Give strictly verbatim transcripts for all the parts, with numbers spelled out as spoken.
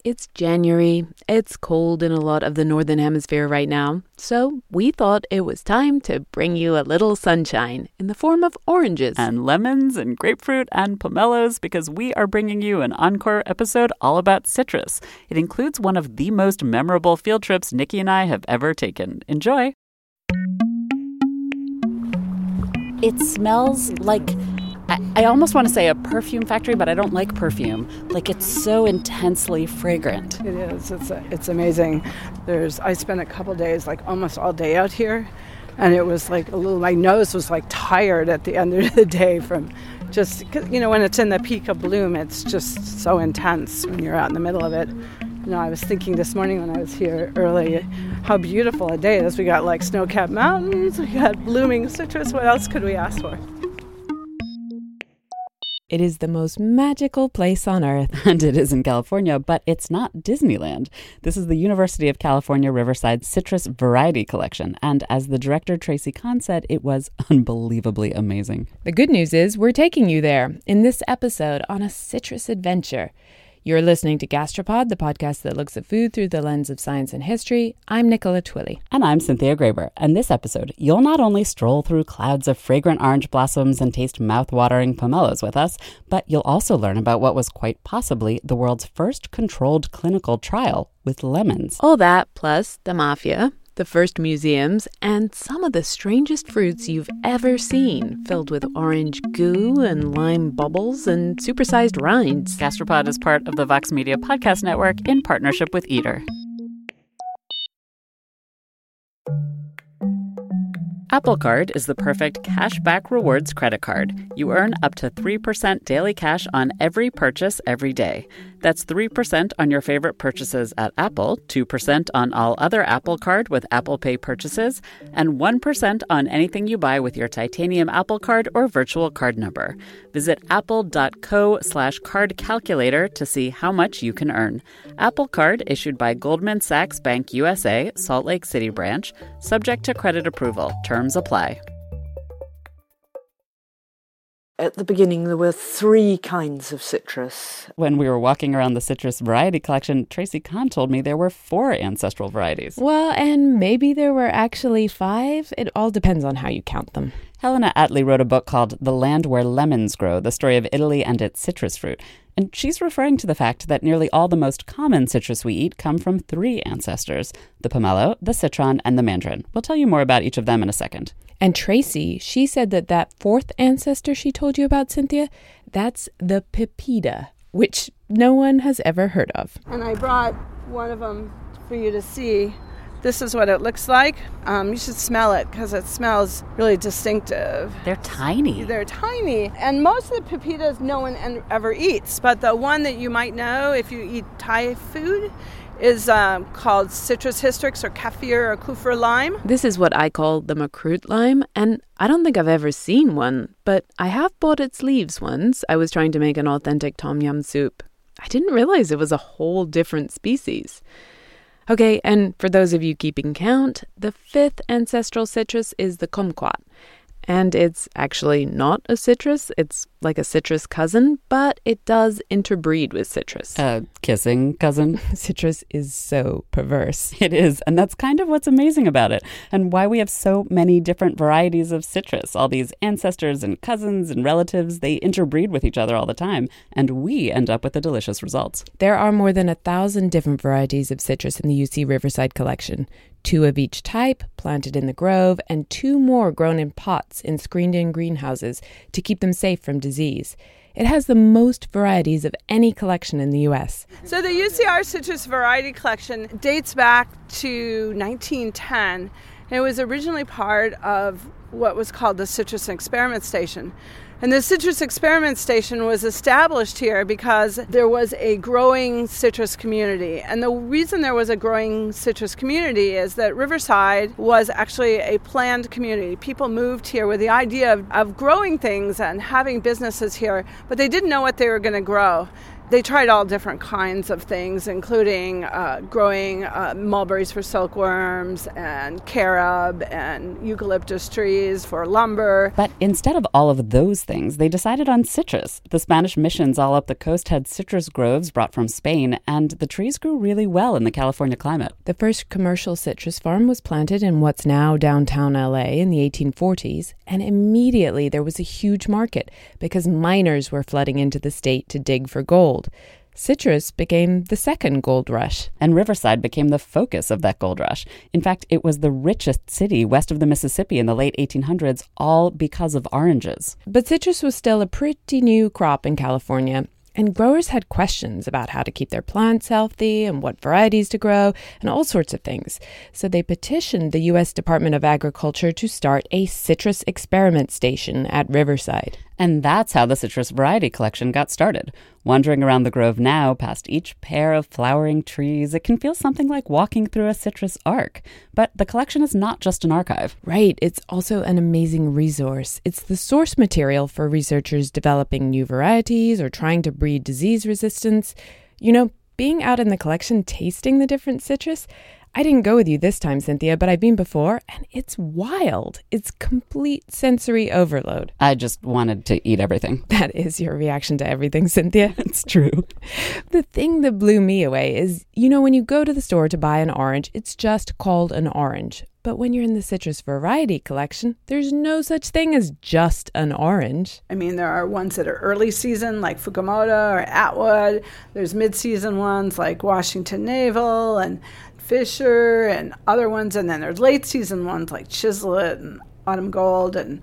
it's January. It's cold in a lot of the Northern Hemisphere right now. So we thought it was time to bring you a little sunshine in the form of oranges. And lemons and grapefruit and pomelos, because we are bringing you an encore episode all about citrus. It includes one of the most memorable field trips Nikki and I have ever taken. Enjoy! It smells like... I, I almost want to say a perfume factory, but I don't like perfume. Like, it's so intensely fragrant. It is. It's it's amazing. There's. I spent a couple days, like almost all day out here, and it was like a little. My nose was like tired at the end of the day from just, you know, when it's in the peak of bloom, it's just so intense when you're out in the middle of it. You know, I was thinking this morning when I was here early, how beautiful a day it is. We got like snow-capped mountains. We got blooming citrus. What else could we ask for? It is the most magical place on earth. And it is in California, but it's not Disneyland. This is the University of California Riverside Citrus Variety Collection. And as the director, Tracy Kahn, said, it was unbelievably amazing. The good news is we're taking you there in this episode on a citrus adventure. You're listening to Gastropod, the podcast that looks at food through the lens of science and history. I'm Nicola Twilley. And I'm Cynthia Graber. And this episode, you'll not only stroll through clouds of fragrant orange blossoms and taste mouth-watering pomelos with us, but you'll also learn about what was quite possibly the world's first controlled clinical trial with lemons. All that, plus the mafia, the first museums, and some of the strangest fruits you've ever seen, filled with orange goo and lime bubbles and supersized rinds. Gastropod is part of the Vox Media Podcast Network in partnership with Eater. Apple Card is the perfect cashback rewards credit card. You earn up to three percent daily cash on every purchase every day. That's three percent on your favorite purchases at Apple, two percent on all other Apple Card with Apple Pay purchases, and one percent on anything you buy with your titanium Apple Card or virtual card number. Visit apple.co slash card calculator to see how much you can earn. Apple Card issued by Goldman Sachs Bank U S A, Salt Lake City branch, subject to credit approval. Terms apply. At the beginning, there were three kinds of citrus. When we were walking around the citrus variety collection, Tracy Kahn told me there were four ancestral varieties. Well, and maybe there were actually five. It all depends on how you count them. Helena Attlee wrote a book called The Land Where Lemons Grow, the story of Italy and its citrus fruit. And she's referring to the fact that nearly all the most common citrus we eat come from three ancestors: the pomelo, the citron, and the mandarin. We'll tell you more about each of them in a second. And Tracy, she said that that fourth ancestor she told you about, Cynthia, that's the pepita, which no one has ever heard of. And I brought one of them for you to see. This is what it looks like. Um, you should smell it because it smells really distinctive. They're tiny. They're tiny. And most of the pepitas no one ever eats. But the one that you might know if you eat Thai food is um, called citrus hystrix or kaffir or kufur lime. This is what I call the makrut lime. And I don't think I've ever seen one, but I have bought its leaves once. I was trying to make an authentic tom yum soup. I didn't realize it was a whole different species. Okay, and for those of you keeping count, the fifth ancestral citrus is the kumquat. And it's actually not a citrus. It's like a citrus cousin, but it does interbreed with citrus. Uh, kissing cousin? Citrus is so perverse. It is, and that's kind of what's amazing about it, and why we have so many different varieties of citrus. All these ancestors and cousins and relatives, they interbreed with each other all the time, and we end up with the delicious results. There are more than a thousand different varieties of citrus in the U C Riverside collection. Two of each type, planted in the grove, and two more grown in pots in screened-in greenhouses to keep them safe from disease. It has the most varieties of any collection in the U S. So the U C R Citrus Variety Collection dates back to nineteen ten. And it was originally part of what was called the Citrus Experiment Station. And the Citrus Experiment Station was established here because there was a growing citrus community. And the reason there was a growing citrus community is that Riverside was actually a planned community. People moved here with the idea of, of growing things and having businesses here, but they didn't know what they were going to grow. They tried all different kinds of things, including uh, growing uh, mulberries for silkworms and carob and eucalyptus trees for lumber. But instead of all of those things, they decided on citrus. The Spanish missions all up the coast had citrus groves brought from Spain, and the trees grew really well in the California climate. The first commercial citrus farm was planted in what's now downtown L A in the eighteen forties, and immediately there was a huge market because miners were flooding into the state to dig for gold. Citrus became the second gold rush. And Riverside became the focus of that gold rush. In fact, it was the richest city west of the Mississippi in the late eighteen hundreds, all because of oranges. But citrus was still a pretty new crop in California, and growers had questions about how to keep their plants healthy and what varieties to grow and all sorts of things. So they petitioned the U S Department of Agriculture to start a citrus experiment station at Riverside. And that's how the citrus variety collection got started. Wandering around the grove now, past each pair of flowering trees, it can feel something like walking through a citrus arc. But the collection is not just an archive. Right, it's also an amazing resource. It's the source material for researchers developing new varieties or trying to breed disease resistance. You know, being out in the collection tasting the different citrus, I didn't go with you this time, Cynthia, but I've been before, and it's wild. It's complete sensory overload. I just wanted to eat everything. That is your reaction to everything, Cynthia. It's true. The thing that blew me away is, you know, when you go to the store to buy an orange, it's just called an orange. But when you're in the citrus variety collection, there's no such thing as just an orange. I mean, there are ones that are early season, like Fukumoto or Atwood. There's mid-season ones like Washington Navel and Fisher and other ones, and then there's late season ones like Chislett and Autumn Gold and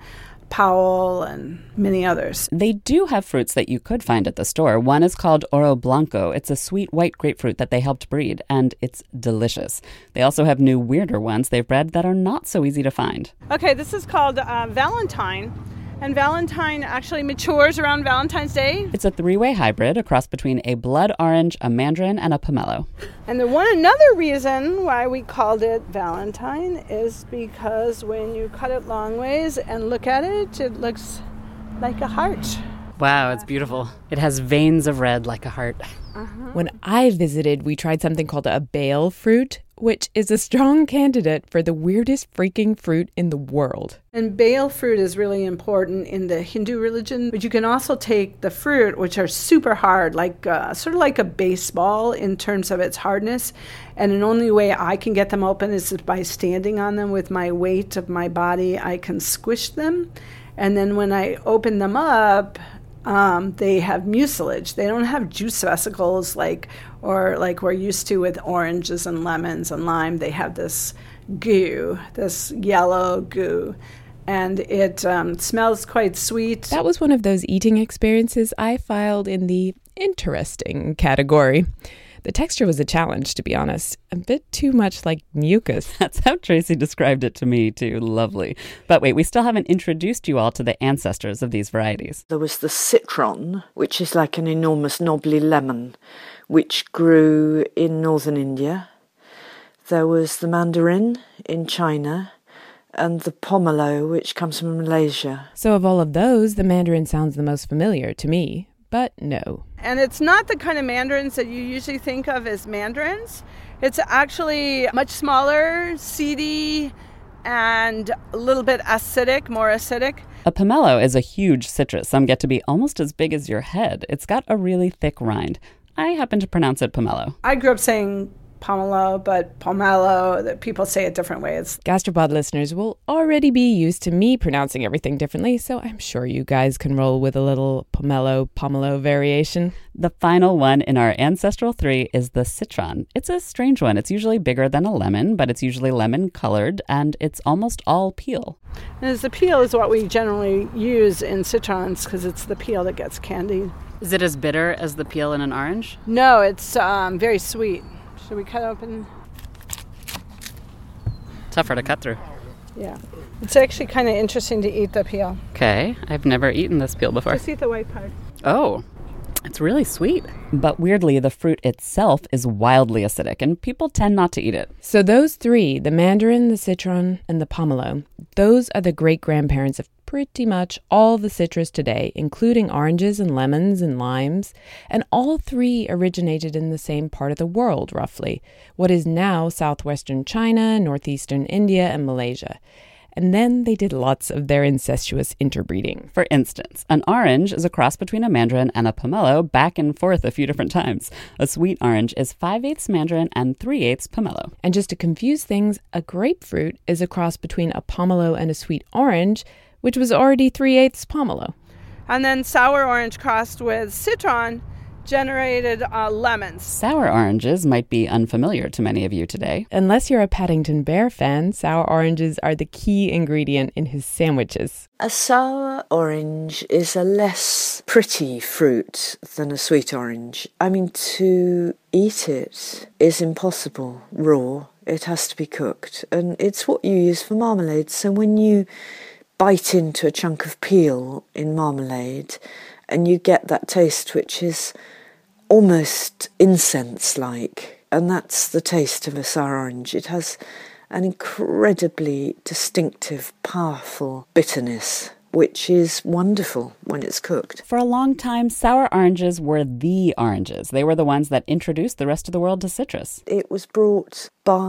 Powell and many others. They do have fruits that you could find at the store. One is called Oro Blanco. It's a sweet white grapefruit that they helped breed, and it's delicious. They also have new, weirder ones they've bred that are not so easy to find. Okay, this is called uh, Valentine. And Valentine actually matures around Valentine's Day. It's a three-way hybrid, a cross between a blood orange, a mandarin, and a pomelo. And the one another reason why we called it Valentine is because when you cut it long ways and look at it, it looks like a heart. Wow, it's beautiful. It has veins of red like a heart. Uh-huh. When I visited, we tried something called a bale fruit, which is a strong candidate for the weirdest freaking fruit in the world. And bale fruit is really important in the Hindu religion, but you can also take the fruit, which are super hard, like uh, sort of like a baseball in terms of its hardness, and the only way I can get them open is by standing on them with my weight of my body. I can squish them, and then when I open them up, Um, they have mucilage. They don't have juice vesicles like or like we're used to with oranges and lemons and lime. They have this goo, this yellow goo, and it um, smells quite sweet. That was one of those eating experiences I filed in the interesting category. The texture was a challenge, to be honest. A bit too much like mucus. That's how Tracy described it to me, too. Lovely. But wait, we still haven't introduced you all to the ancestors of these varieties. There was the citron, which is like an enormous knobbly lemon, which grew in northern India. There was the mandarin in China, and the pomelo, which comes from Malaysia. So of all of those, the mandarin sounds the most familiar to me. But no. And it's not the kind of mandarins that you usually think of as mandarins. It's actually much smaller, seedy, and a little bit acidic, more acidic. A pomelo is a huge citrus. Some get to be almost as big as your head. It's got a really thick rind. I happen to pronounce it pomelo. I grew up saying pomelo, but pomelo, that people say it different ways. Gastropod listeners will already be used to me pronouncing everything differently, so I'm sure you guys can roll with a little pomelo, pomelo variation. The final one in our ancestral three is the citron. It's a strange one. It's usually bigger than a lemon, but it's usually lemon-colored, and it's almost all peel. And as the peel is what we generally use in citrons because it's the peel that gets candied. Is it as bitter as the peel in an orange? No, it's um, very sweet. Should we cut open? Tougher to cut through. Yeah. It's actually kind of interesting to eat the peel. Okay, I've never eaten this peel before. Just eat the white part. Oh, it's really sweet. But weirdly, the fruit itself is wildly acidic, and people tend not to eat it. So those three, the mandarin, the citron, and the pomelo, those are the great-grandparents of pretty much all the citrus today, including oranges and lemons and limes, and all three originated in the same part of the world, roughly, what is now southwestern China, northeastern India, and Malaysia. And then they did lots of their incestuous interbreeding. For instance, an orange is a cross between a mandarin and a pomelo, back and forth a few different times. A sweet orange is five-eighths mandarin and three-eighths pomelo. And just to confuse things, a grapefruit is a cross between a pomelo and a sweet orange, which was already three-eighths pomelo. And then sour orange crossed with citron generated uh, lemons. Sour oranges might be unfamiliar to many of you today. Unless you're a Paddington Bear fan, sour oranges are the key ingredient in his sandwiches. A sour orange is a less pretty fruit than a sweet orange. I mean, to eat it is impossible raw. It has to be cooked. And it's what you use for marmalade. So when you bite into a chunk of peel in marmalade, and you get that taste which is almost incense-like, and that's the taste of a sour orange. It has an incredibly distinctive, powerful bitterness, which is wonderful when it's cooked. For a long time, sour oranges were the oranges. They were the ones that introduced the rest of the world to citrus. It was brought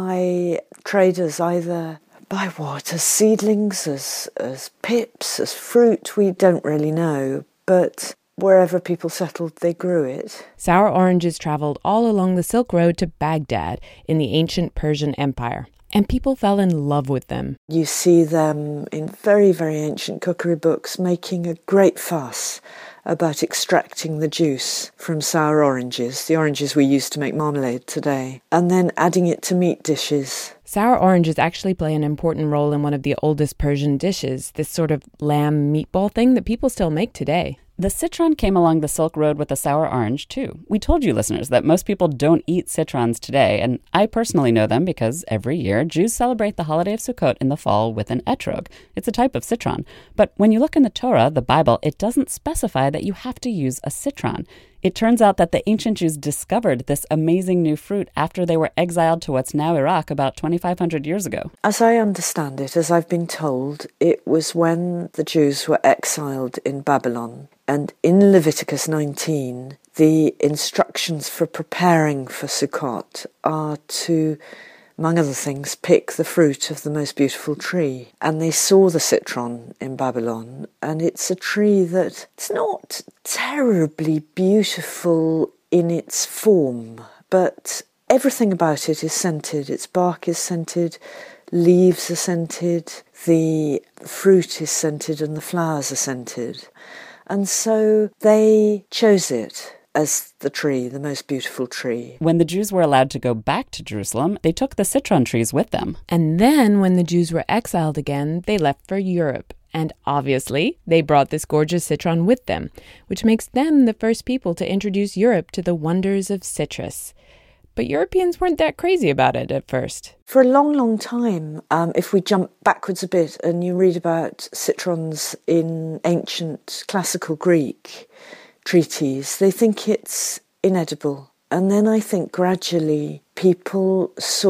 by traders either by what, as seedlings, as, as pips, as fruit, we don't really know. But wherever people settled, they grew it. Sour oranges traveled all along the Silk Road to Baghdad in the ancient Persian Empire, and people fell in love with them. You see them in very, very ancient cookery books making a great fuss about extracting the juice from sour oranges, the oranges we use to make marmalade today, and then adding it to meat dishes. Sour oranges actually play an important role in one of the oldest Persian dishes, this sort of lamb meatball thing that people still make today. The citron came along the Silk Road with the sour orange, too. We told you, listeners, that most people don't eat citrons today, and I personally know them because every year Jews celebrate the holiday of Sukkot in the fall with an etrog. It's a type of citron. But when you look in the Torah, the Bible, it doesn't specify that you have to use a citron. It turns out that the ancient Jews discovered this amazing new fruit after they were exiled to what's now Iraq about twenty-five hundred years ago. As I understand it, as I've been told, it was when the Jews were exiled in Babylon. And in Leviticus nineteen, the instructions for preparing for Sukkot are to, among other things, pick the fruit of the most beautiful tree. And they saw the citron in Babylon, and it's a tree that it's not terribly beautiful in its form, but everything about it is scented. Its bark is scented, leaves are scented, the fruit is scented, and the flowers are scented. And so they chose it as the tree, the most beautiful tree. When the Jews were allowed to go back to Jerusalem, they took the citron trees with them. And then when the Jews were exiled again, they left for Europe. And obviously, they brought this gorgeous citron with them, which makes them the first people to introduce Europe to the wonders of citrus. But Europeans weren't that crazy about it at first. For a long, long time, um, if we jump backwards a bit and you read about citrons in ancient classical Greek treatises, they think it's inedible. And then I think gradually people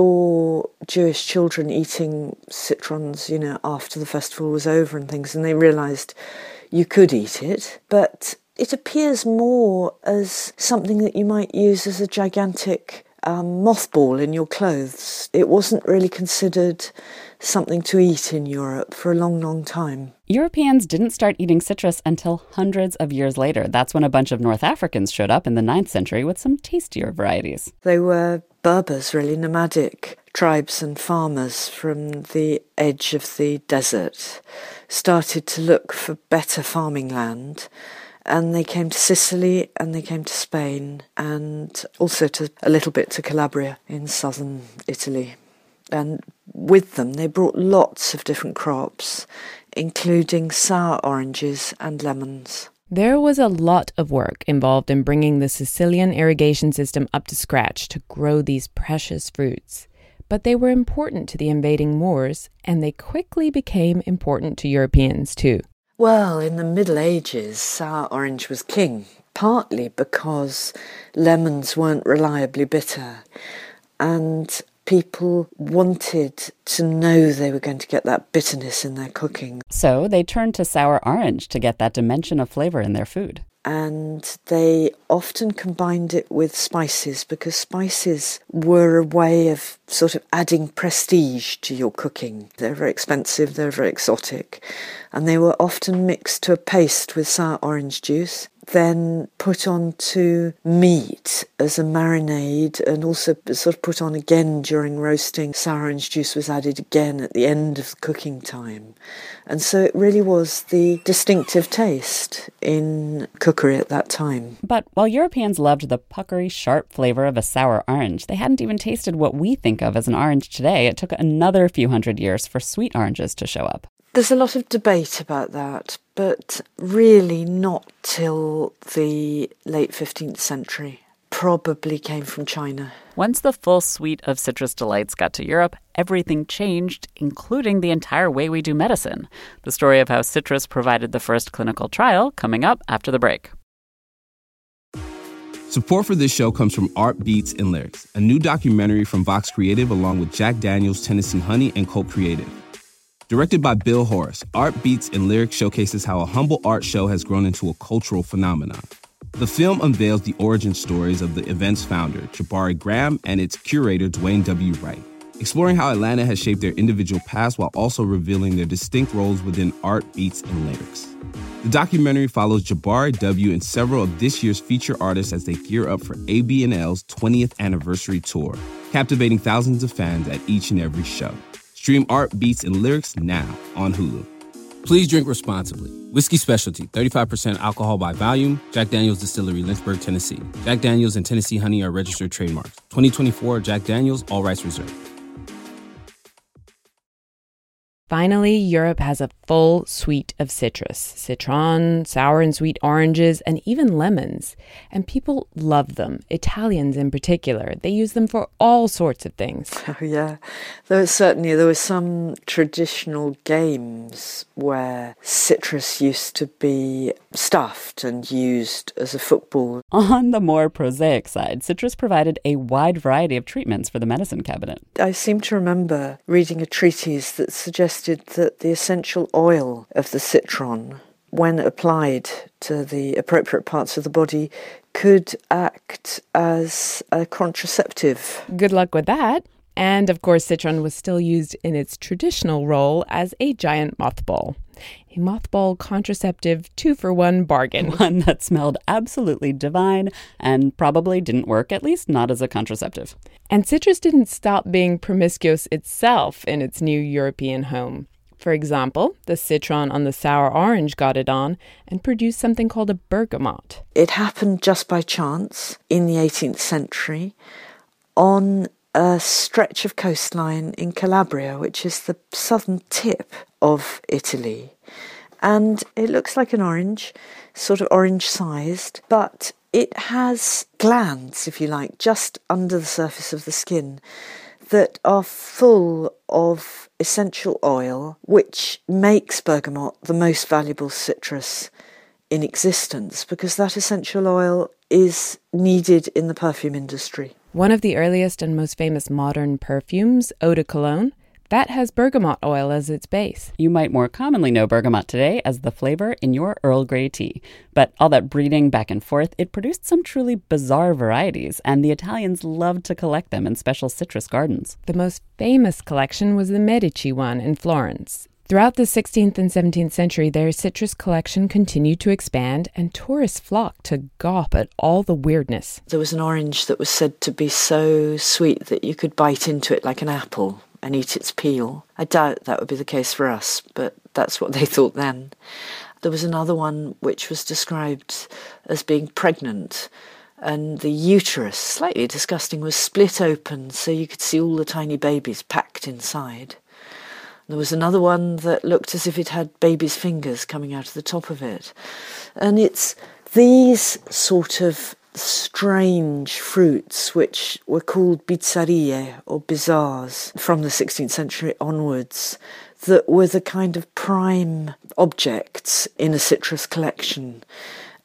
saw Jewish children eating citrons, you know, after the festival was over and things, and they realised you could eat it. But it appears more as something that you might use as a gigantic um, mothball in your clothes. It wasn't really considered something to eat in Europe for a long, long time. Europeans didn't start eating citrus until hundreds of years later. That's when a bunch of North Africans showed up in the ninth century with some tastier varieties. They were Berbers, really, nomadic tribes and farmers from the edge of the desert, started to look for better farming land. And they came to Sicily and they came to Spain and also to a little bit to Calabria in southern Italy. And with them, they brought lots of different crops, including sour oranges and lemons. There was a lot of work involved in bringing the Sicilian irrigation system up to scratch to grow these precious fruits. But they were important to the invading Moors, and they quickly became important to Europeans too. Well, in the Middle Ages, sour orange was king, partly because lemons weren't reliably bitter. And people wanted to know they were going to get that bitterness in their cooking. So they turned to sour orange to get that dimension of flavor in their food. And they often combined it with spices because spices were a way of sort of adding prestige to your cooking. They're very expensive, they're very exotic, and they were often mixed to a paste with sour orange juice, then put onto meat as a marinade and also sort of put on again during roasting. Sour orange juice was added again at the end of the cooking time. And so it really was the distinctive taste in cookery at that time. But while Europeans loved the puckery, sharp flavor of a sour orange, they hadn't even tasted what we think of as an orange today. It took another few hundred years for sweet oranges to show up. There's a lot of debate about that, but really not till the late fifteenth century. Probably came from China. Once the full suite of citrus delights got to Europe, everything changed, including the entire way we do medicine. The story of how citrus provided the first clinical trial coming up after the break. Support for this show comes from Art Beats and Lyrics, a new documentary from Vox Creative along with Jack Daniels, Tennessee Honey, and Colt Creative. Directed by Bill Horace, Art Beats and Lyrics showcases how a humble art show has grown into a cultural phenomenon. The film unveils the origin stories of the event's founder, Jabari Graham, and its curator, Dwayne W. Wright, exploring how Atlanta has shaped their individual paths while also revealing their distinct roles within art, beats, and lyrics. The documentary follows Jabari W. and several of this year's feature artists as they gear up for A B N L's twentieth anniversary tour, captivating thousands of fans at each and every show. Stream Art, Beats, and Lyrics now on Hulu. Please drink responsibly. Whiskey Specialty, thirty-five percent alcohol by volume. Jack Daniels Distillery, Lynchburg, Tennessee. Jack Daniels and Tennessee Honey are registered trademarks. twenty twenty-four Jack Daniels, all rights reserved. Finally, Europe has a full suite of citrus, citron, sour and sweet oranges, and even lemons. And people love them, Italians in particular. They use them for all sorts of things. Oh, yeah. There was certainly, there were some traditional games where citrus used to be stuffed and used as a football. On the more prosaic side, citrus provided a wide variety of treatments for the medicine cabinet. I seem to remember reading a treatise that suggested that the essential oil of the citron, when applied to the appropriate parts of the body, could act as a contraceptive. Good luck with that. And of course, citron was still used in its traditional role as a giant mothball. A mothball contraceptive two-for-one bargain. One that smelled absolutely divine and probably didn't work, at least not as a contraceptive. And citrus didn't stop being promiscuous itself in its new European home. For example, the citron on the sour orange got it on and produced something called a bergamot. It happened just by chance in the eighteenth century on a stretch of coastline in Calabria, which is the southern tip of Italy. And it looks like an orange, sort of orange-sized, but it has glands, if you like, just under the surface of the skin that are full of essential oil, which makes bergamot the most valuable citrus in existence, because that essential oil is needed in the perfume industry. One of the earliest and most famous modern perfumes, Eau de Cologne, that has bergamot oil as its base. You might more commonly know bergamot today as the flavor in your Earl Grey tea. But all that breeding back and forth, it produced some truly bizarre varieties, and the Italians loved to collect them in special citrus gardens. The most famous collection was the Medici one in Florence. Throughout the sixteenth and seventeenth century, their citrus collection continued to expand, and tourists flocked to gawp at all the weirdness. There was an orange that was said to be so sweet that you could bite into it like an apple and eat its peel. I doubt that would be the case for us, but that's what they thought then. There was another one which was described as being pregnant, and the uterus, slightly disgusting, was split open so you could see all the tiny babies packed inside. There was another one that looked as if it had baby's fingers coming out of the top of it. And it's these sort of strange fruits, which were called bizarrie or bizarres from the sixteenth century onwards, that were the kind of prime objects in a citrus collection.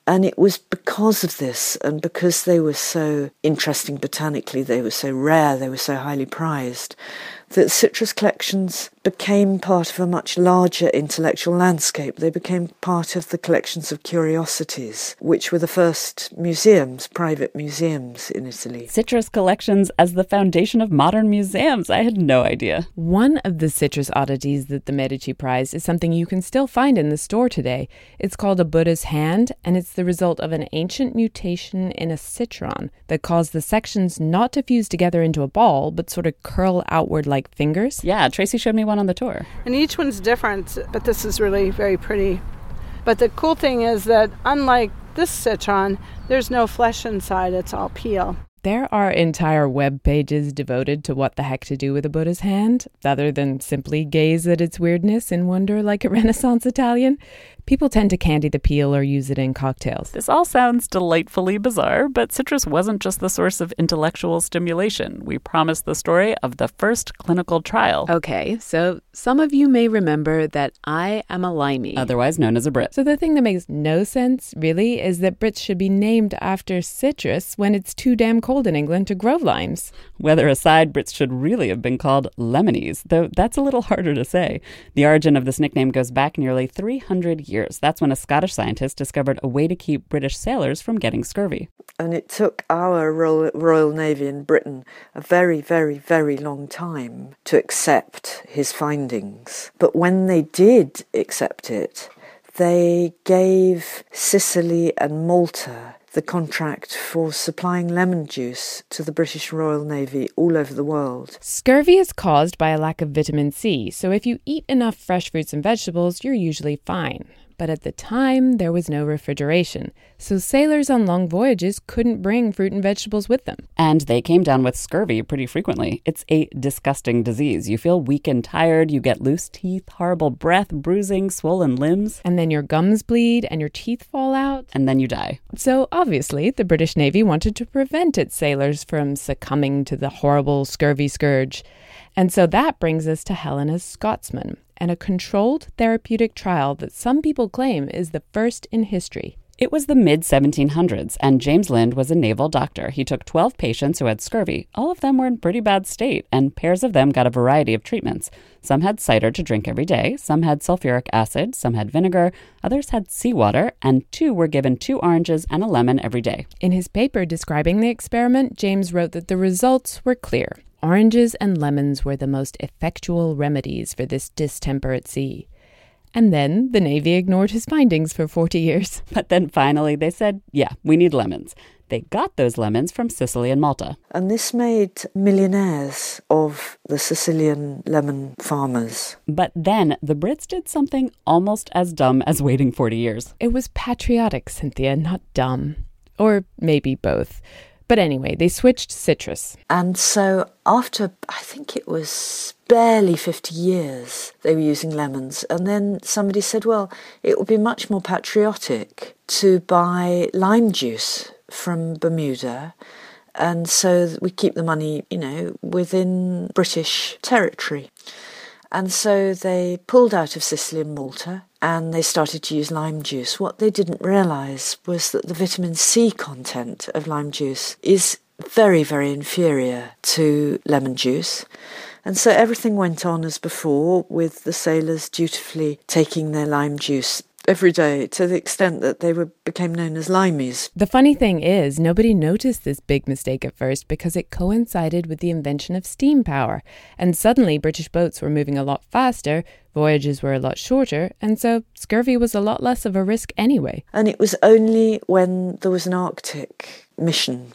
And it was because of this, and because they were so interesting botanically, they were so rare, they were so highly prized, that citrus collections became part of a much larger intellectual landscape. They became part of the collections of curiosities, which were the first museums, private museums in Italy. Citrus collections as the foundation of modern museums. I had no idea. One of the citrus oddities that the Medici prized is something you can still find in the store today. It's called a Buddha's hand, and it's the result of an ancient mutation in a citron that caused the sections not to fuse together into a ball, but sort of curl outward like fingers. Yeah, Tracy showed me one on the tour. And each one's different, but this is really very pretty. But the cool thing is that unlike this citron, there's no flesh inside, it's all peel. There are entire web pages devoted to what the heck to do with a Buddha's hand, other than simply gaze at its weirdness and wonder like a Renaissance Italian. People tend to candy the peel or use it in cocktails. This all sounds delightfully bizarre, but citrus wasn't just the source of intellectual stimulation. We promised the story of the first clinical trial. Okay, so some of you may remember that I am a limey, Otherwise known as a Brit. So the thing that makes no sense, really, is that Brits should be named after citrus when it's too damn cold in England to grow limes. Weather aside, Brits should really have been called lemonies, though that's a little harder to say. The origin of this nickname goes back nearly three hundred years. That's when a Scottish scientist discovered a way to keep British sailors from getting scurvy. And it took our Royal, Royal Navy in Britain a very, very, very long time to accept his findings. But when they did accept it, they gave Sicily and Malta the contract for supplying lemon juice to the British Royal Navy all over the world. Scurvy is caused by a lack of vitamin C, so if you eat enough fresh fruits and vegetables, you're usually fine. But at the time, there was no refrigeration, so sailors on long voyages couldn't bring fruit and vegetables with them. And they came down with scurvy pretty frequently. It's a disgusting disease. You feel weak and tired, you get loose teeth, horrible breath, bruising, swollen limbs. And then your gums bleed and your teeth fall out. And then you die. So obviously, the British Navy wanted to prevent its sailors from succumbing to the horrible scurvy scourge. And so that brings us to Helena's Scotsman, and a controlled therapeutic trial that some people claim is the first in history. It was the mid seventeen hundreds, and James Lind was a naval doctor. He took twelve patients who had scurvy. All of them were in pretty bad state, and pairs of them got a variety of treatments. Some had cider to drink every day, some had sulfuric acid, some had vinegar, others had seawater, and two were given two oranges and a lemon every day. In his paper describing the experiment, James wrote that the results were clear. Oranges and lemons were the most effectual remedies for this distemper at sea. And then the Navy ignored his findings for forty years. But then finally they said, yeah, we need lemons. They got those lemons from Sicily and Malta. And this made millionaires of the Sicilian lemon farmers. But then the Brits did something almost as dumb as waiting forty years. It was patriotic, Cynthia, not dumb. Or maybe both. But anyway, they switched citrus. And so after, I think it was barely fifty years, they were using lemons. And then somebody said, well, it would be much more patriotic to buy lime juice from Bermuda. And so we keep the money, you know, within British territory. And so they pulled out of Sicily and Malta and they started to use lime juice. What they didn't realise was that the vitamin C content of lime juice is very, very inferior to lemon juice. And so everything went on as before, with the sailors dutifully taking their lime juice every day, to the extent that they were became known as limeys. The funny thing is, nobody noticed this big mistake at first because it coincided with the invention of steam power. And suddenly British boats were moving a lot faster, voyages were a lot shorter, and so scurvy was a lot less of a risk anyway. And it was only when there was an Arctic mission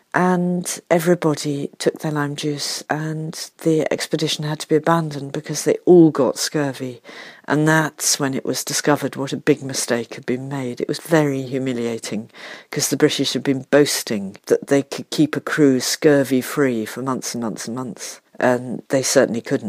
and everybody took their lime juice and the expedition had to be abandoned because they all got scurvy. And that's when it was discovered what a big mistake had been made. It was very humiliating because the British had been boasting that they could keep a crew scurvy-free for months and months and months. And they certainly couldn't.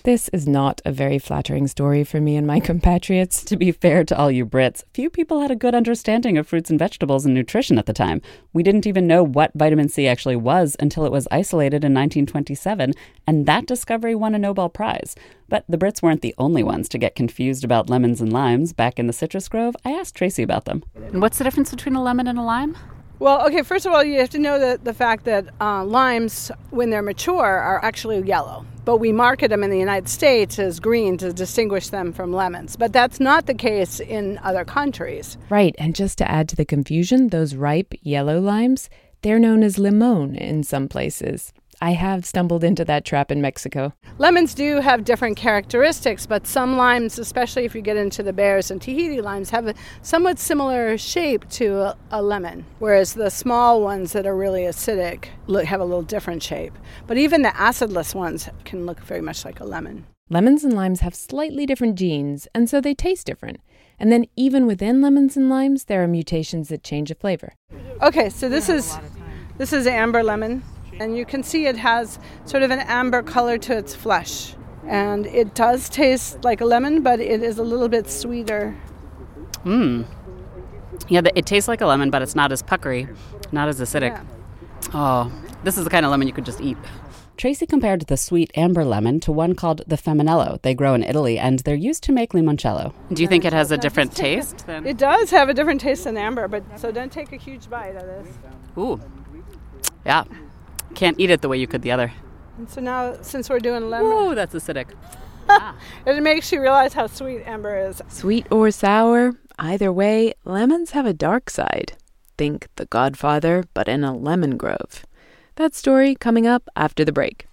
This is not a very flattering story for me and my compatriots. To be fair to all you Brits, few people had a good understanding of fruits and vegetables and nutrition at the time. We didn't even know what vitamin C actually was until it was isolated in nineteen twenty-seven, and that discovery won a Nobel Prize. But the Brits weren't the only ones to get confused about lemons and limes. Back in the citrus grove, I asked Tracy about them. And what's the difference between a lemon and a lime? Well, okay, first of all, you have to know that the fact that uh, limes, when they're mature, are actually yellow. But we market them in the United States as green to distinguish them from lemons. But that's not the case in other countries. Right, and just to add to the confusion, those ripe yellow limes, they're known as limon in some places. I have stumbled into that trap in Mexico. Lemons do have different characteristics, but some limes, especially if you get into the Bears and Tahiti limes, have a somewhat similar shape to a, a lemon, whereas the small ones that are really acidic look, have a little different shape. But even the acidless ones can look very much like a lemon. Lemons and limes have slightly different genes, and so they taste different. And then even within lemons and limes, there are mutations that change the flavor. Okay, so this is this is amber lemon. And you can see it has sort of an amber color to its flesh. And it does taste like a lemon, but it is a little bit sweeter. Mmm. Yeah, it tastes like a lemon, but it's not as puckery, not as acidic. Yeah. Oh, this is the kind of lemon you could just eat. Tracy compared the sweet amber lemon to one called the Feminello. They grow in Italy, and they're used to make limoncello. Do you think it has a different taste? Than... It does have a different taste than amber, but so don't take a huge bite of this. Ooh. Yeah. Can't eat it the way you could the other. And so now, since we're doing lemon... Ooh, that's acidic. ah. It makes you realize how sweet amber is. Sweet or sour, either way, lemons have a dark side. Think The Godfather, but in a lemon grove. That story coming up after the break.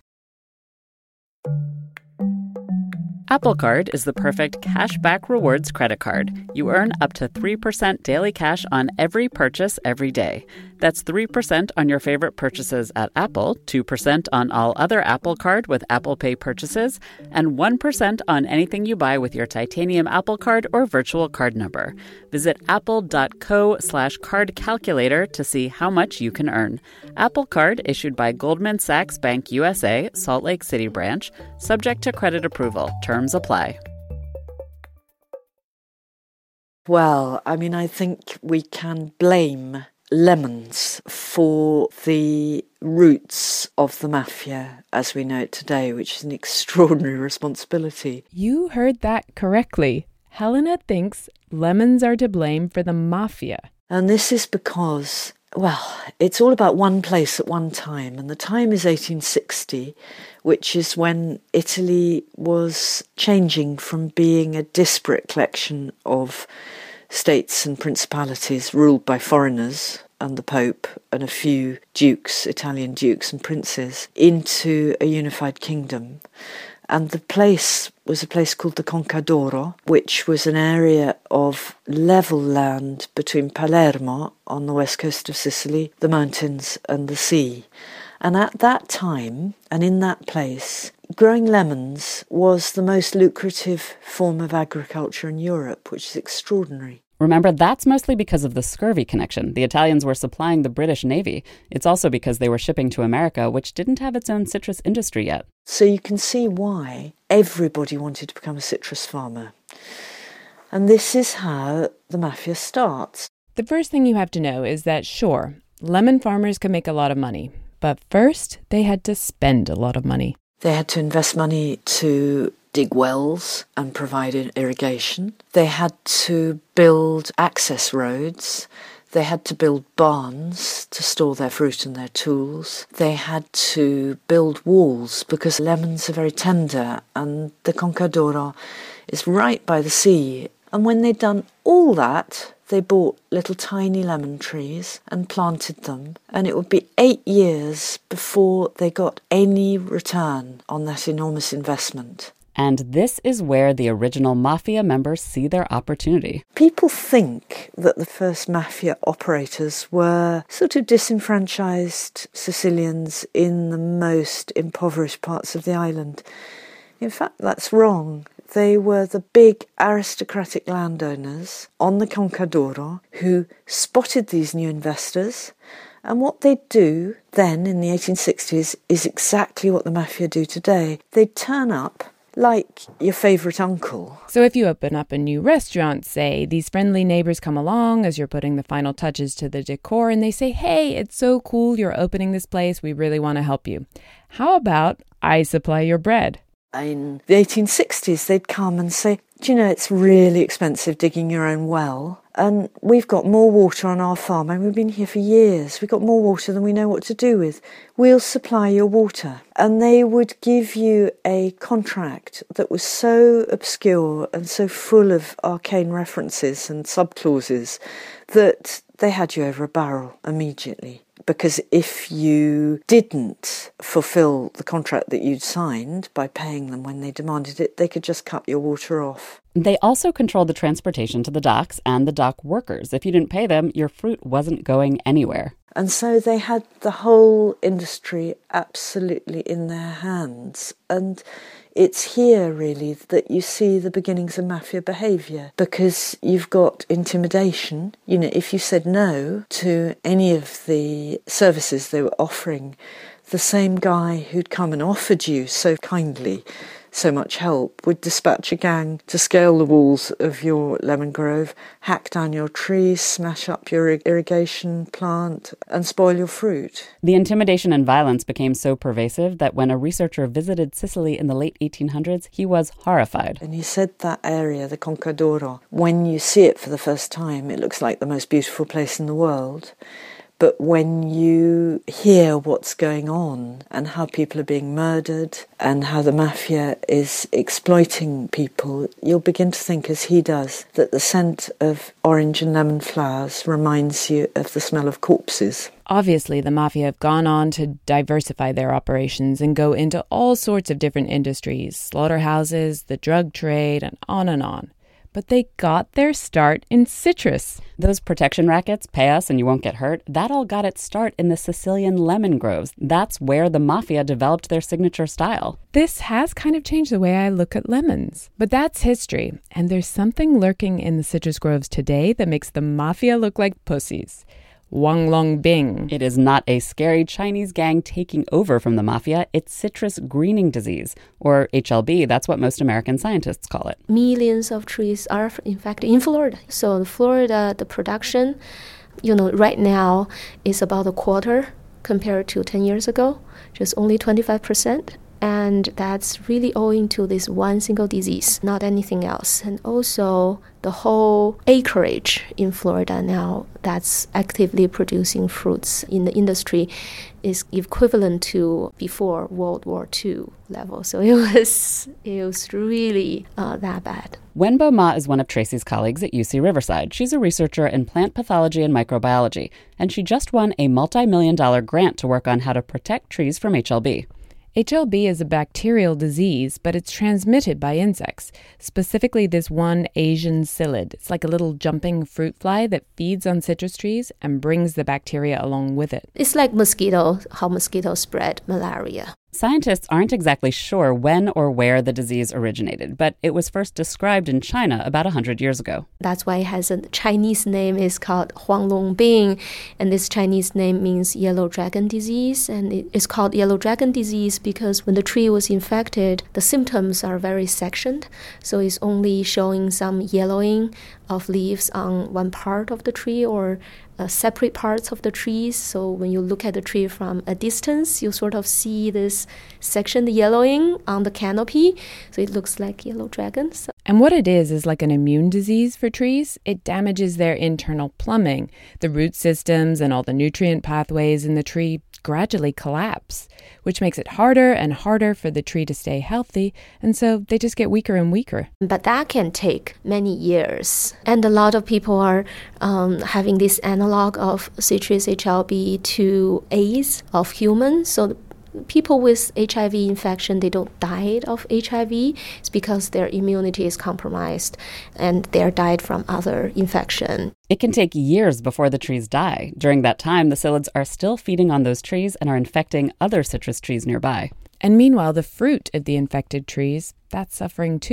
Apple Card is the perfect cashback rewards credit card. You earn up to three percent daily cash on every purchase every day. That's three percent on your favorite purchases at Apple, two percent on all other Apple Card with Apple Pay purchases, and one percent on anything you buy with your titanium Apple Card or virtual card number. Visit apple.co slash card calculator to see how much you can earn. Apple Card issued by Goldman Sachs Bank U S A, Salt Lake City branch, subject to credit approval. Terms apply. Well, I mean, I think we can blame lemons for the roots of the mafia as we know it today, which is an extraordinary responsibility. You heard that correctly. Helena thinks lemons are to blame for the mafia. And this is because, well, it's all about one place at one time, and the time is eighteen sixty, which is when Italy was changing from being a disparate collection of states and principalities ruled by foreigners and the Pope and a few dukes, Italian dukes and princes, into a unified kingdom. And the place was a place called the Conca d'Oro, which was an area of level land between Palermo on the west coast of Sicily, the mountains and the sea. And at that time, and in that place, growing lemons was the most lucrative form of agriculture in Europe, which is extraordinary. Remember, that's mostly because of the scurvy connection. The Italians were supplying the British Navy. It's also because they were shipping to America, which didn't have its own citrus industry yet. So you can see why everybody wanted to become a citrus farmer. And this is how the mafia starts. The first thing you have to know is that, sure, lemon farmers could make a lot of money. But first, they had to spend a lot of money. They had to invest money to dig wells and provide irrigation. They had to build access roads. They had to build barns to store their fruit and their tools. They had to build walls because lemons are very tender and the Conca d'Oro is right by the sea. And when they'd done all that, they bought little tiny lemon trees and planted them, and it would be eight years before they got any return on that enormous investment. And this is where the original mafia members see their opportunity. People think that the first mafia operators were sort of disenfranchised Sicilians in the most impoverished parts of the island. In fact, that's wrong. They were the big aristocratic landowners on the Conca d'Oro who spotted these new investors. And what they'd do then in the eighteen sixties is exactly what the mafia do today. They'd turn up like your favourite uncle. So if you open up a new restaurant, say, these friendly neighbors come along as you're putting the final touches to the decor and they say, hey, it's so cool you're opening this place. We really want to help you. How about I supply your bread? In the eighteen sixties, they'd come and say, do you know, it's really expensive digging your own well. And we've got more water on our farm, and we've been here for years. We've got more water than we know what to do with. We'll supply your water. And they would give you a contract that was so obscure and so full of arcane references and subclauses that they had you over a barrel immediately. Because if you didn't fulfill the contract that you'd signed by paying them when they demanded it, they could just cut your water off. They also controlled the transportation to the docks and the dock workers. If you didn't pay them, your fruit wasn't going anywhere. And so they had the whole industry absolutely in their hands. And it's here, really, that you see the beginnings of mafia behaviour, because you've got intimidation. You know, if you said no to any of the services they were offering, the same guy who'd come and offered you so kindly so much help would dispatch a gang to scale the walls of your lemon grove, hack down your trees, smash up your irrigation plant, and spoil your fruit. The intimidation and violence became so pervasive that when a researcher visited Sicily in the late eighteen hundreds, he was horrified. And he said that area, the Conca d'Oro, when you see it for the first time, it looks like the most beautiful place in the world. But when you hear what's going on and how people are being murdered and how the mafia is exploiting people, you'll begin to think, as he does, that the scent of orange and lemon flowers reminds you of the smell of corpses. Obviously, the mafia have gone on to diversify their operations and go into all sorts of different industries, slaughterhouses, the drug trade, and on and on. But they got their start in citrus. Those protection rackets, pay us and you won't get hurt, that all got its start in the Sicilian lemon groves. That's where the mafia developed their signature style. This has kind of changed the way I look at lemons. But that's history, and there's something lurking in the citrus groves today that makes the mafia look like pussies. Huanglongbing. It is not a scary Chinese gang taking over from the mafia. It's citrus greening disease, or H L B. That's what most American scientists call it. Millions of trees are, in fact, in Florida. So in Florida, the production, you know, right now is about a quarter compared to ten years ago, just only twenty-five percent. And that's really owing to this one single disease, not anything else. And also the whole acreage in Florida now that's actively producing fruits in the industry is equivalent to before World War Two level. So it was it was really uh, that bad. Wenbo Ma is one of Tracy's colleagues at U C Riverside. She's a researcher in plant pathology and microbiology, and she just won a multi-million dollar grant to work on how to protect trees from H L B. H L B is a bacterial disease, but it's transmitted by insects, specifically this one Asian psyllid. It's like a little jumping fruit fly that feeds on citrus trees and brings the bacteria along with it. It's like mosquito, how mosquitoes spread malaria. Scientists aren't exactly sure when or where the disease originated, but it was first described in China about one hundred years ago. That's why it has a Chinese name. It's called Huanglongbing, and this Chinese name means yellow dragon disease. And it's called yellow dragon disease because when the tree was infected, the symptoms are very sectioned. So it's only showing some yellowing of leaves on one part of the tree or Uh, separate parts of the trees. So when you look at the tree from a distance, you sort of see this sectioned yellowing on the canopy. So it looks like yellow dragons. And what it is is like an immune disease for trees. It damages their internal plumbing. The root systems and all the nutrient pathways in the tree gradually collapse, which makes it harder and harder for the tree to stay healthy, and so they just get weaker and weaker. But that can take many years. And a lot of people are um, having this analog of citrus H L B to AIDS of humans. So people with H I V infection, they don't die of H I V. It's because their immunity is compromised and they're died from other infection. It can take years before the trees die. During that time, the psyllids are still feeding on those trees and are infecting other citrus trees nearby. And meanwhile, the fruit of the infected trees, that's suffering too.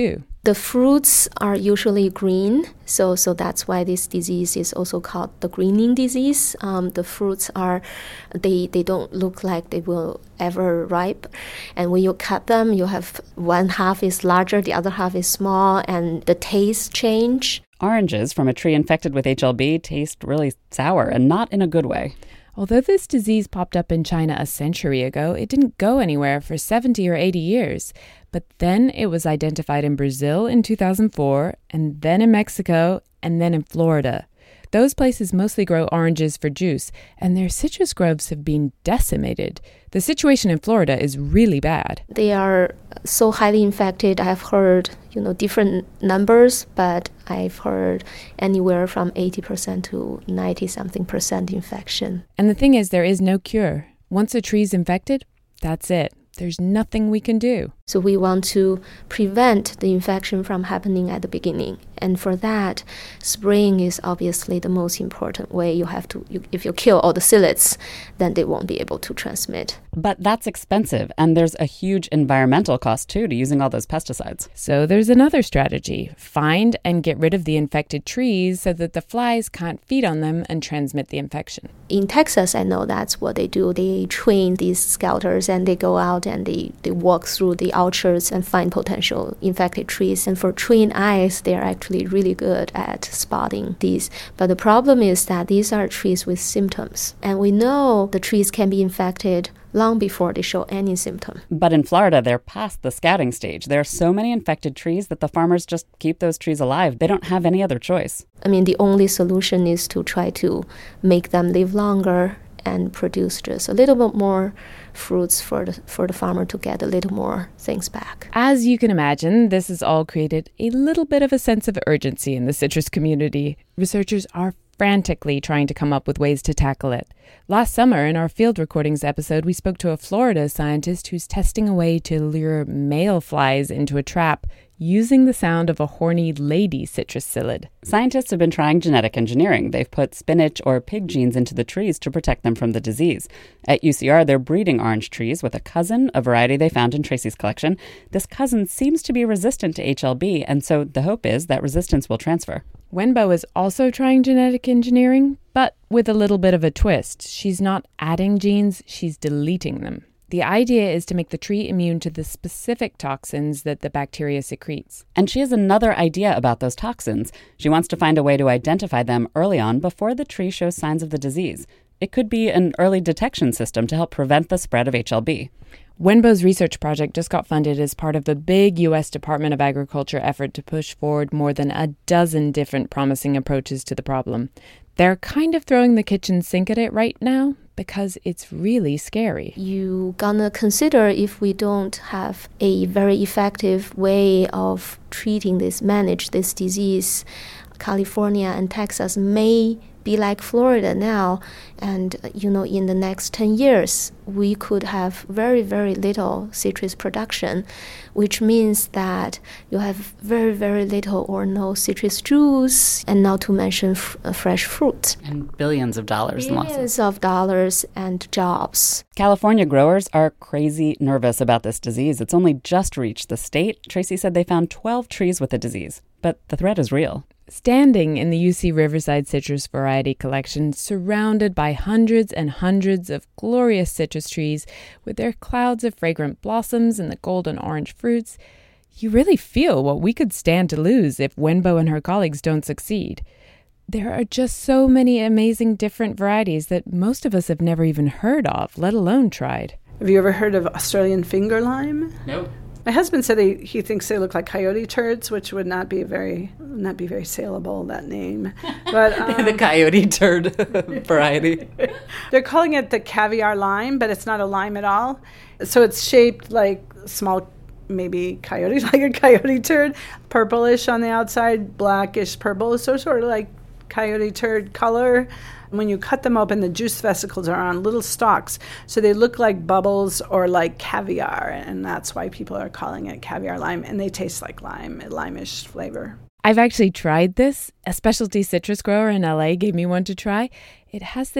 The fruits are usually green, so so that's why this disease is also called the greening disease. Um, the fruits are, they, they don't look like they will ever ripe. And when you cut them, you have one half is larger, the other half is small, and the taste change. Oranges from a tree infected with H L B taste really sour, and not in a good way. Although this disease popped up in China a century ago, it didn't go anywhere for seventy or eighty years. But then it was identified in Brazil in two thousand four, and then in Mexico, and then in Florida. Those places mostly grow oranges for juice, and their citrus groves have been decimated. The situation in Florida is really bad. They are so highly infected. I've heard, you know, different numbers, but I've heard anywhere from eighty percent to ninety-something percent infection. And the thing is, there is no cure. Once a tree's infected, that's it. There's nothing we can do. So we want to prevent the infection from happening at the beginning. And for that, spraying is obviously the most important way. You have to, you, if you kill all the psyllids, then they won't be able to transmit. But that's expensive, and there's a huge environmental cost, too, to using all those pesticides. So there's another strategy. Find and get rid of the infected trees so that the flies can't feed on them and transmit the infection. In Texas, I know that's what they do. They train these scouters, and they go out and they, they walk through the orchards and find potential infected trees. And for trained eyes, they're actually really good at spotting these. But the problem is that these are trees with symptoms. And we know the trees can be infected long before they show any symptom. But in Florida, they're past the scouting stage. There are so many infected trees that the farmers just keep those trees alive. They don't have any other choice. I mean, the only solution is to try to make them live longer and produce just a little bit more fruits for the for the farmer to get a little more things back. As you can imagine, this has all created a little bit of a sense of urgency in the citrus community. Researchers are frantically trying to come up with ways to tackle it. Last summer, in our field recordings episode, we spoke to a Florida scientist who's testing a way to lure male flies into a trap using the sound of a horny lady citrus psyllid. Scientists have been trying genetic engineering. They've put spinach or pig genes into the trees to protect them from the disease. At U C R, they're breeding orange trees with a cousin, a variety they found in Tracy's collection. This cousin seems to be resistant to H L B, and so the hope is that resistance will transfer. Wenbo is also trying genetic engineering, but with a little bit of a twist. She's not adding genes, she's deleting them. The idea is to make the tree immune to the specific toxins that the bacteria secretes. And she has another idea about those toxins. She wants to find a way to identify them early on before the tree shows signs of the disease. It could be an early detection system to help prevent the spread of H L B. Wenbo's research project just got funded as part of the big U S Department of Agriculture effort to push forward more than a dozen different promising approaches to the problem. They're kind of throwing the kitchen sink at it right now because it's really scary. You gonna consider if we don't have a very effective way of treating this, manage this disease, California and Texas may be like Florida now, and you know, in the next ten years, we could have very, very little citrus production, which means that you have very, very little or no citrus juice, and not to mention f- uh, fresh fruit. And billions of dollars in losses. Billions of dollars and jobs. California growers are crazy nervous about this disease. It's only just reached the state. Tracy said they found twelve trees with the disease, but the threat is real. Standing in the U C Riverside Citrus Variety Collection, surrounded by hundreds and hundreds of glorious citrus trees with their clouds of fragrant blossoms and the golden orange fruits, you really feel what we could stand to lose if Wenbo and her colleagues don't succeed. There are just so many amazing different varieties that most of us have never even heard of, let alone tried. Have you ever heard of Australian finger lime? No. My husband said he, he thinks they look like coyote turds, which would not be very not be very saleable, that name. But um, the coyote turd variety. They're calling it the caviar lime, but it's not a lime at all. So it's shaped like small, maybe coyote, like a coyote turd, purplish on the outside, blackish purple, so sort of like coyote turd color. When you cut them open, the juice vesicles are on little stalks, so they look like bubbles or like caviar, and that's why people are calling it caviar lime, and they taste like lime, a lime-ish flavor. I've actually tried this. A specialty citrus grower in L A gave me one to try. It has this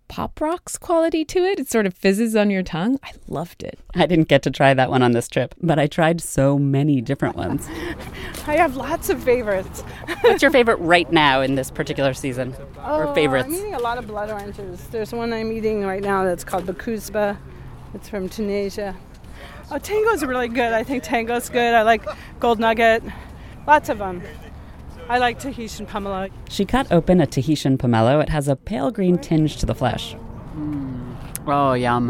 Pop Rocks quality to it. It sort of fizzes on your tongue. I loved it. I didn't get to try that one on this trip, but I tried so many different ones. I have lots of favorites. What's your favorite right now in this particular season? Oh, or favorites? I'm eating a lot of blood oranges. There's one I'm eating right now that's called Bakuzba. It's from Tunisia. Oh, Tango's really good. I think Tango's good. I like Gold Nugget. Lots of them. I like Tahitian Pomelo. She cut open a Tahitian Pomelo. It has a pale green tinge to the flesh. Mm. Oh, yum.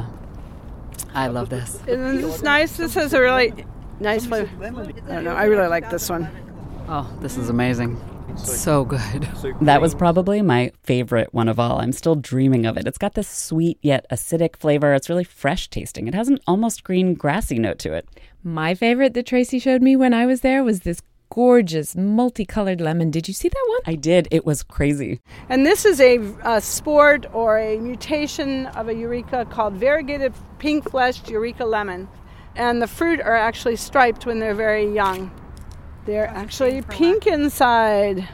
I love this. Isn't this nice? This has a really nice flavor. I don't know. I really like this one. Oh, this is amazing. So good. That was probably my favorite one of all. I'm still dreaming of it. It's got this sweet yet acidic flavor. It's really fresh tasting. It has an almost green grassy note to it. My favorite that Tracy showed me when I was there was this gorgeous multicolored lemon. Did you see that one? I did. It was crazy. And this is a, a sport or a mutation of a Eureka called variegated pink-fleshed Eureka lemon. And the fruit are actually striped when they're very young. They're actually pink inside.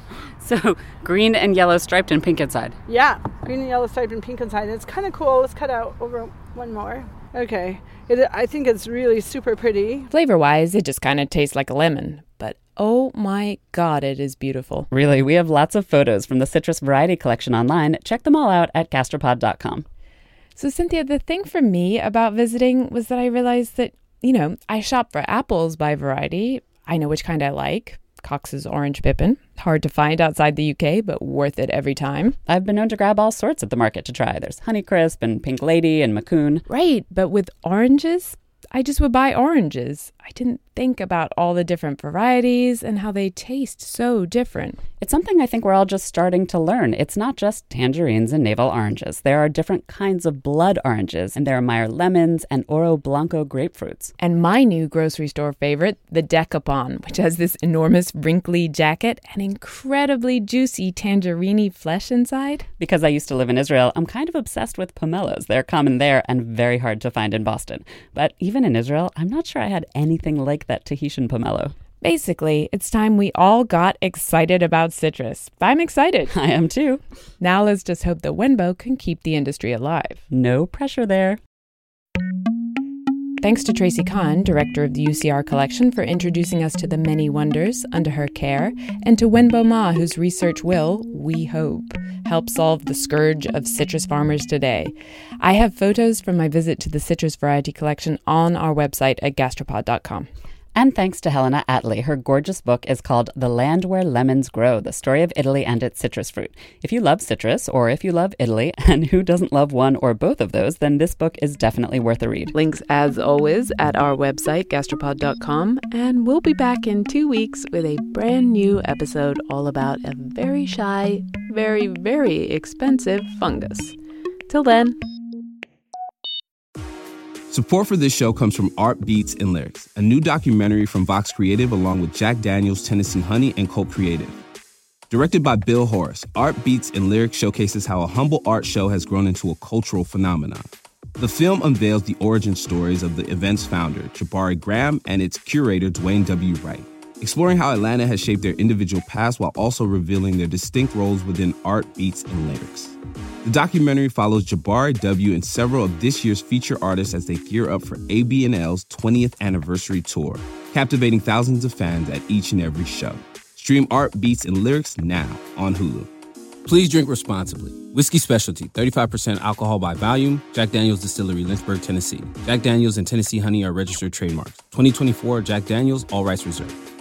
So green and yellow striped and pink inside. Yeah, green and yellow striped and pink inside. It's kind of cool. Let's cut out over one more. Okay. It, I think it's really super pretty. Flavor-wise, it just kind of tastes like a lemon. But oh my God, it is beautiful. Really, we have lots of photos from the Citrus Variety Collection online. Check them all out at gastropod dot com. So Cynthia, the thing for me about visiting was that I realized that, you know, I shop for apples by variety. I know which kind I like. Cox's Orange Pippin. Hard to find outside the U K, but worth it every time. I've been known to grab all sorts at the market to try. There's Honeycrisp and Pink Lady and Macoun. Right, but with oranges, I just would buy oranges. I didn't think about all the different varieties and how they taste so different. It's something I think we're all just starting to learn. It's not just tangerines and navel oranges. There are different kinds of blood oranges, and there are Meyer lemons and Oro Blanco grapefruits. And my new grocery store favorite, the Decapon, which has this enormous wrinkly jacket and incredibly juicy tangerine flesh inside. Because I used to live in Israel, I'm kind of obsessed with pomelos. They're common there and very hard to find in Boston. But even in Israel, I'm not sure I had anything like that Tahitian pomelo. Basically, it's time we all got excited about citrus. I'm excited. I am too. Now let's just hope that Wenbo can keep the industry alive. No pressure there. Thanks to Tracy Kahn, director of the U C R collection, for introducing us to the many wonders under her care, and to Wenbo Ma, whose research will, we hope, help solve the scourge of citrus farmers today. I have photos from my visit to the Citrus Variety Collection on our website at gastropod dot com. And thanks to Helena Attlee. Her gorgeous book is called The Land Where Lemons Grow, the story of Italy and its citrus fruit. If you love citrus, or if you love Italy, and who doesn't love one or both of those, then this book is definitely worth a read. Links, as always, at our website, gastropod dot com. And we'll be back in two weeks with a brand new episode all about a very shy, very, very expensive fungus. Till then. Support for this show comes from Art Beats and Lyrics, a new documentary from Vox Creative along with Jack Daniels, Tennessee Honey, and Colt Creative. Directed by Bill Horace, Art Beats and Lyrics showcases how a humble art show has grown into a cultural phenomenon. The film unveils the origin stories of the event's founder, Jabari Graham, and its curator, Dwayne W. Wright, exploring how Atlanta has shaped their individual paths while also revealing their distinct roles within art, beats, and lyrics. The documentary follows Jabari W. and several of this year's feature artists as they gear up for A B and L's twentieth anniversary tour, captivating thousands of fans at each and every show. Stream Art, Beats, and Lyrics now on Hulu. Please drink responsibly. Whiskey Specialty, thirty-five percent alcohol by volume. Jack Daniels Distillery, Lynchburg, Tennessee. Jack Daniels and Tennessee Honey are registered trademarks. twenty twenty-four Jack Daniels, all rights reserved.